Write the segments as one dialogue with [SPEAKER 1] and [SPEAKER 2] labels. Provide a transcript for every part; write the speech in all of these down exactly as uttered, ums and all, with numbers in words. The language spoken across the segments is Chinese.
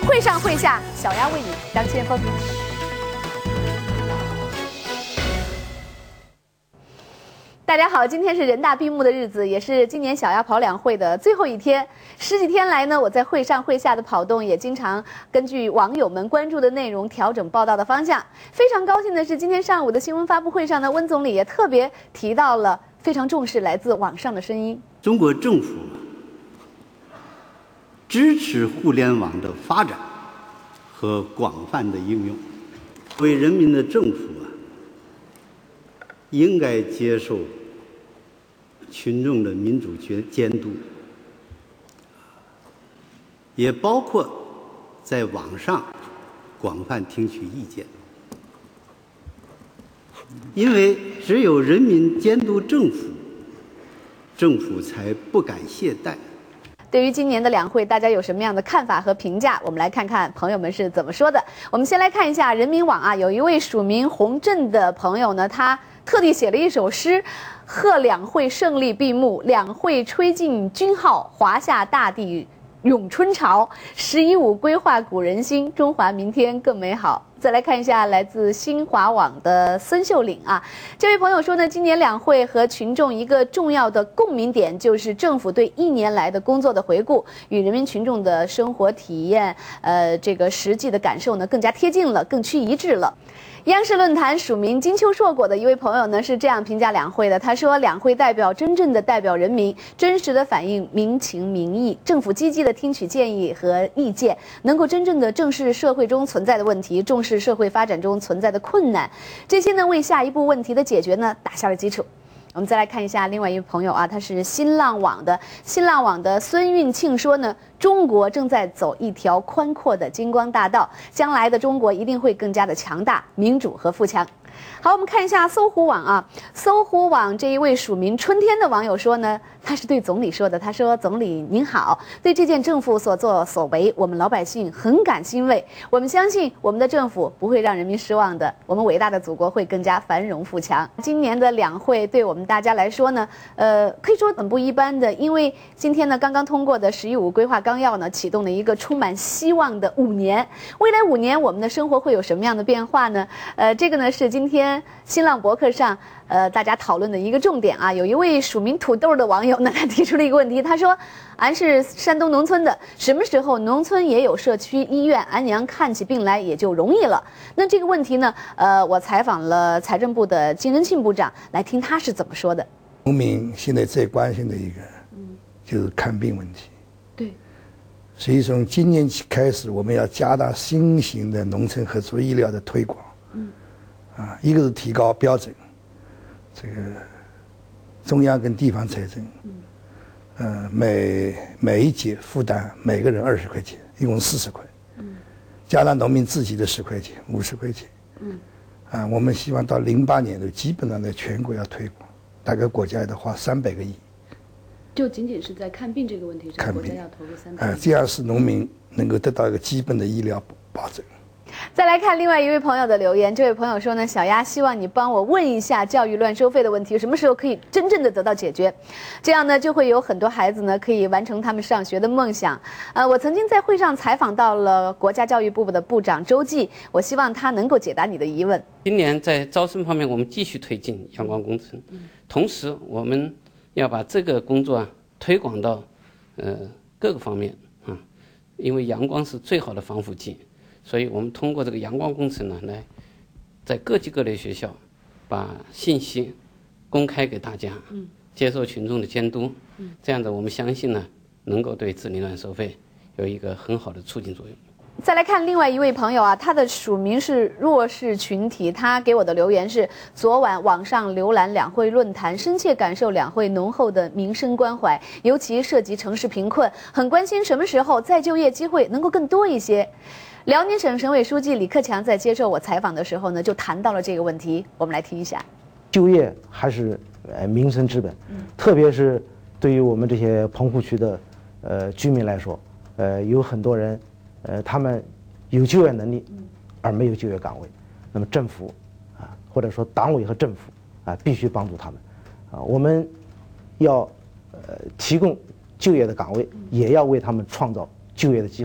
[SPEAKER 1] 会上会下，小丫为你当先锋。大家好，今天是人大闭幕的日子，也是今年小丫跑两会的最后一天。十几天来呢，我在会上会下的跑动，也经常根据网友们关注的内容调整报道的方向。非常高兴的是，今天上午的新闻发布会上呢，温总理也特别提到了非常重视来自网上的声音。
[SPEAKER 2] 中国政府支持互联网的发展和广泛的应用，为人民的政府啊，应该接受群众的民主监督，也包括在网上广泛听取意见，因为只有人民监督政府，政府才不敢懈怠。
[SPEAKER 1] 对于今年的两会，大家有什么样的看法和评价？我们来看看朋友们是怎么说的。我们先来看一下人民网啊，有一位署名洪振的朋友呢，他特地写了一首诗，贺两会胜利闭幕，两会吹进军号，华夏大地咏春潮，十一五规划鼓人心，中华明天更美好。再来看一下来自新华网的孙秀岭啊，这位朋友说呢，今年两会和群众一个重要的共鸣点就是政府对一年来的工作的回顾，与人民群众的生活体验，呃，这个实际的感受呢更加贴近了，更趋一致了。央视论坛署名金秋硕果的一位朋友呢是这样评价两会的，他说两会代表真正的代表人民，真实的反映民情民意，政府积极的听取建议和意见，能够真正的正视社会中存在的问题，重视社会发展中存在的困难，这些呢为下一步问题的解决呢打下了基础。我们再来看一下另外一位朋友啊，他是新浪网的新浪网的孙运庆说呢，中国正在走一条宽阔的金光大道，将来的中国一定会更加的强大、民主和富强。好，我们看一下搜狐网啊，搜狐网这一位署名春天的网友说呢，他是对总理说的，他说：“总理您好，对这件政府所作所为，我们老百姓很感欣慰。我们相信我们的政府不会让人民失望的，我们伟大的祖国会更加繁荣富强。”今年的两会对我们大家来说呢，呃，可以说很不一般的，因为今天呢刚刚通过的“十一五”规划纲要呢，启动了一个充满希望的五年。未来五年我们的生活会有什么样的变化呢？呃，这个呢是今天新浪博客上呃大家讨论的一个重点啊。有一位署名土豆的网友呢，他提出了一个问题，他说：“俺是山东农村的，什么时候农村也有社区医院，俺娘看起病来也就容易了？”那这个问题呢，呃，我采访了财政部的金仁庆部长，来听他是怎么说的。
[SPEAKER 3] 农民现在最关心的一个，就是看病问题。
[SPEAKER 1] 对，
[SPEAKER 3] 所以从今年起开始，我们要加大新型的农村合作医疗的推广。嗯，啊，一个是提高标准，这个中央跟地方财政，嗯，呃，每每一节负担每个人二十块钱，一共四十块，嗯，加上农民自己的十块钱，五十块钱，嗯，啊，我们希望到零八年的基本上在全国要推广，大概国家的花三百个亿。
[SPEAKER 1] 就仅仅是在看病这个问题上，国家要投入三百亿。
[SPEAKER 3] 啊，这样使农民能够得到一个基本的医疗保证。
[SPEAKER 1] 再来看另外一位朋友的留言，这位朋友说呢，小丫希望你帮我问一下教育乱收费的问题，什么时候可以真正的得到解决？这样呢，就会有很多孩子呢可以完成他们上学的梦想。呃，我曾经在会上采访到了国家教育部的部长周济，我希望他能够解答你的疑问。
[SPEAKER 4] 今年在招生方面，我们继续推进阳光工程，同时我们要把这个工作啊推广到呃各个方面啊，因为阳光是最好的防腐剂。所以我们通过这个阳光工程呢，来在各级各类学校把信息公开给大家，嗯，接受群众的监督，嗯，这样子我们相信呢，能够对治理乱收费有一个很好的促进作用。
[SPEAKER 1] 再来看另外一位朋友啊，他的署名是弱势群体，他给我的留言是：昨晚网上浏览两会论坛，深切感受两会浓厚的民生关怀，尤其涉及城市贫困，很关心什么时候再就业机会能够更多一些。辽宁省省委书记李克强在接受我采访的时候呢，就谈到了这个问题，我们来听一下。
[SPEAKER 5] 就业还是呃民生之本，嗯，特别是对于我们这些棚户区的呃居民来说，呃有很多人，呃他们有就业能力，而没有就业岗位，那么政府啊或者说党委和政府啊必须帮助他们，啊我们要呃提供就业的岗位，也要为他们创造就业的机会，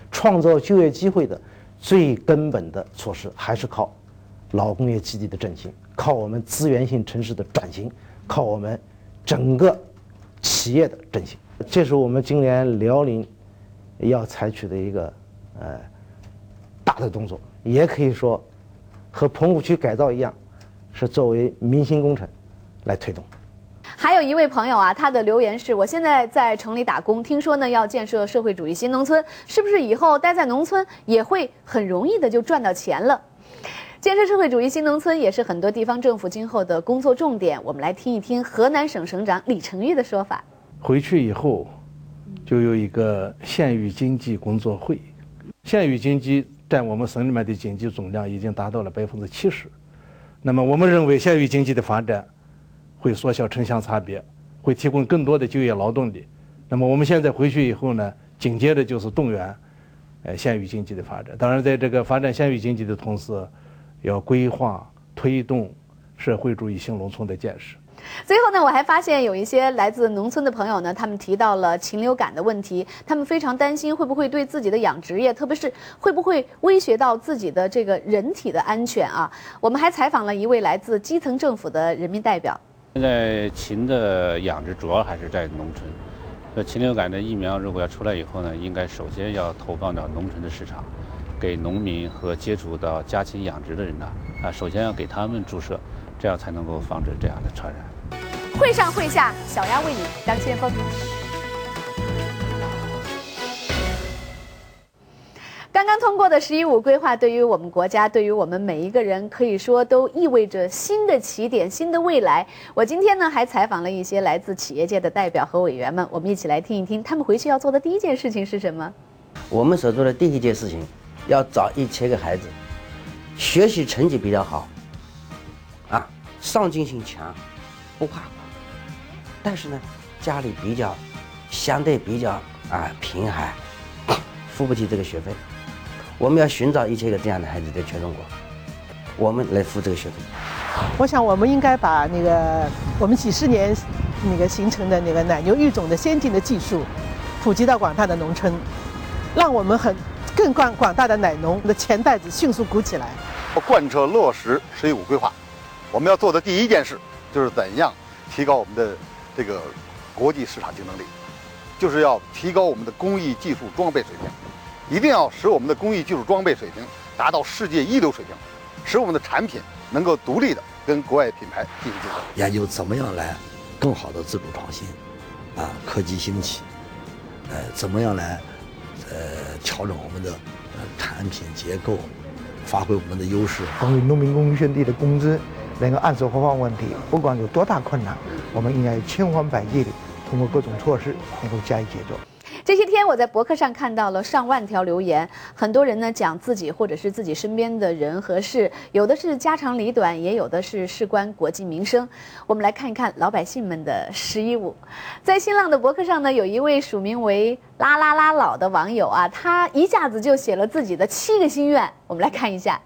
[SPEAKER 5] 创造就业机会的最根本的措施还是靠老工业基地的振兴，靠我们资源性城市的转型，靠我们整个企业的振兴。这是我们今年辽宁要采取的一个呃大的动作，也可以说和棚户区改造一样，是作为民心工程来推动。
[SPEAKER 1] 还有一位朋友啊，他的留言是：我现在在城里打工，听说呢要建设社会主义新农村，是不是以后待在农村也会很容易的就赚到钱了？建设社会主义新农村也是很多地方政府今后的工作重点。我们来听一听河南省省长李成玉的说法。
[SPEAKER 6] 回去以后，就有一个县域经济工作会，县域经济占我们省里面的经济总量已经达到了百分之七十。那么我们认为县域经济的发展会缩小城乡差别，会提供更多的就业劳动力。那么我们现在回去以后呢，紧接着就是动员，呃，县域经济的发展。当然，在这个发展县域经济的同时，要规划推动社会主义新农村的建设。
[SPEAKER 1] 最后呢，我还发现有一些来自农村的朋友呢，他们提到了禽流感的问题，他们非常担心会不会对自己的养殖业，特别是会不会威胁到自己的这个人体的安全啊。我们还采访了一位来自基层政府的人民代表。
[SPEAKER 7] 现在禽的养殖主要还是在农村，呃，禽流感的疫苗如果要出来以后呢，应该首先要投放到农村的市场，给农民和接触到家禽养殖的人呢，啊，首先要给他们注射，这样才能够防止这样的传染。
[SPEAKER 1] 会上会下，小鸭为你当先锋。刚刚通过的“十一五”规划，对于我们国家，对于我们每一个人，可以说都意味着新的起点、新的未来。我今天呢，还采访了一些来自企业界的代表和委员们，我们一起来听一听他们回去要做的第一件事情是什么。
[SPEAKER 8] 我们所做的第一件事情，要找一千个孩子，学习成绩比较好，啊，上进心强，不怕苦，但是呢，家里比较相对比较啊贫寒，付不起这个学费。我们要寻找一千个这样的孩子在全中国，我们来付这个学费。
[SPEAKER 9] 我想我们应该把那个我们几十年那个形成的那个奶牛育种的先进的技术，普及到广大的农村，让我们很更广广大的奶农的钱袋子迅速鼓起来。
[SPEAKER 10] 贯彻落实“十一五”规划，我们要做的第一件事就是怎样提高我们的这个国际市场竞争力，就是要提高我们的工艺技术装备水平，一定要使我们的工艺技术装备水平达到世界一流水平，使我们的产品能够独立的跟国外品牌进行竞争。
[SPEAKER 11] 研究怎么样来更好的自主创新，啊，科技兴起，呃，怎么样来呃调整我们的呃产品结构，发挥我们的优势。
[SPEAKER 12] 关于农民工兄弟的工资能够按时发放问题，不管有多大困难，我们应该千方百计的通过各种措施能够加以解决。
[SPEAKER 1] 这些天我在博客上看到了上万条留言，很多人呢讲自己或者是自己身边的人和事，有的是家长里短，也有的是事关国计民生。我们来看一看老百姓们的“十一五”。在新浪的博客上呢，有一位署名为“啦啦啦老”的网友啊，他一下子就写了自己的七个心愿，我们来看一下。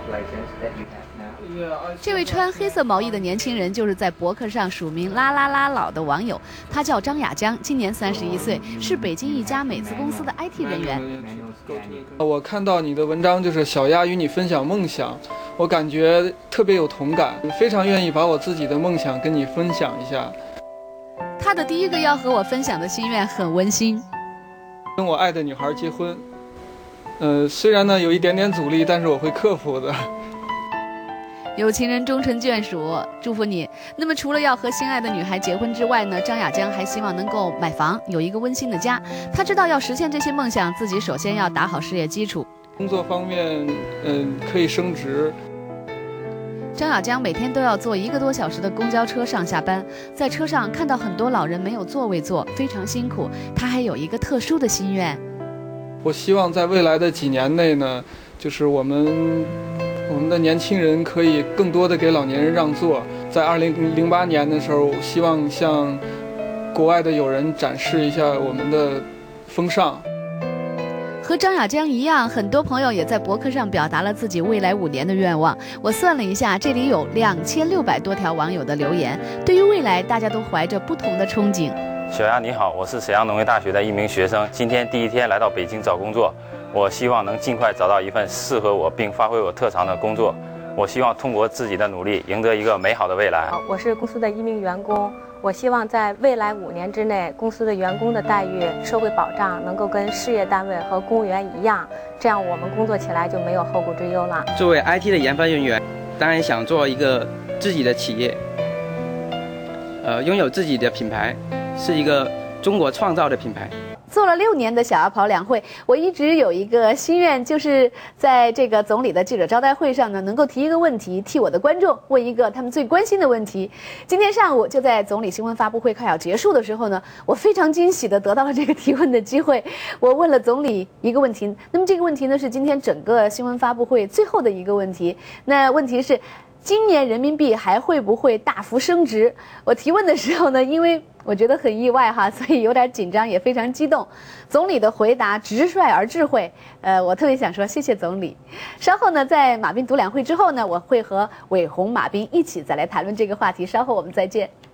[SPEAKER 1] 这位穿黑色毛衣的年轻人就是在博客上署名“啦啦啦老”的网友，他叫张雅江，今年三十一岁，是北京一家美资公司的 I T 人员。
[SPEAKER 13] 我看到你的文章就是小鸭与你分享梦想，我感觉特别有同感，非常愿意把我自己的梦想跟你分享一下。
[SPEAKER 1] 他的第一个要和我分享的心愿很温馨，
[SPEAKER 13] 跟我爱的女孩结婚。呃，虽然呢有一点点阻力，但是我会克服的。
[SPEAKER 1] 有情人终成眷属，祝福你。那么除了要和心爱的女孩结婚之外呢，张雅江还希望能够买房，有一个温馨的家。他知道要实现这些梦想，自己首先要打好事业基础。
[SPEAKER 13] 工作方面，嗯，可以升职。
[SPEAKER 1] 张雅江每天都要坐一个多小时的公交车上下班，在车上看到很多老人没有座位坐，非常辛苦。他还有一个特殊的心愿，
[SPEAKER 13] 我希望在未来的几年内呢，就是我们我们的年轻人可以更多的给老年人让座。在二零零八年的时候，希望向国外的友人展示一下我们的风尚。
[SPEAKER 1] 和张雅江一样，很多朋友也在博客上表达了自己未来五年的愿望。我算了一下，这里有两千六百多条网友的留言。对于未来，大家都怀着不同的憧憬。
[SPEAKER 14] 小鸭你好，我是沈阳农业大学的一名学生，今天第一天来到北京找工作。 我希望能尽快找到一份适合我并发挥我特长的工作。我希望通过自己的努力，赢得一个美好的未来。
[SPEAKER 15] 我是公司的一名员工，我希望在未来五年之内，公司的员工的待遇、社会保障能够跟事业单位和公务员一样，这样我们工作起来就没有后顾之忧了。
[SPEAKER 16] 作为 I T 的研发人员，当然想做一个自己的企业，呃，拥有自己的品牌，是一个中国创造的品牌。
[SPEAKER 1] 做了六年的小阿跑两会，我一直有一个心愿，就是在这个总理的记者招待会上呢，能够提一个问题，替我的观众问一个他们最关心的问题。今天上午就在总理新闻发布会快要结束的时候呢，我非常惊喜地得到了这个提问的机会。我问了总理一个问题，那么这个问题呢是今天整个新闻发布会最后的一个问题。那问题是，今年人民币还会不会大幅升值？我提问的时候呢，因为我觉得很意外哈，所以有点紧张，也非常激动。总理的回答直率而智慧，呃，我特别想说谢谢总理。稍后呢，在马斌读两会之后呢，我会和伟鸿、马斌一起再来谈论这个话题。稍后我们再见。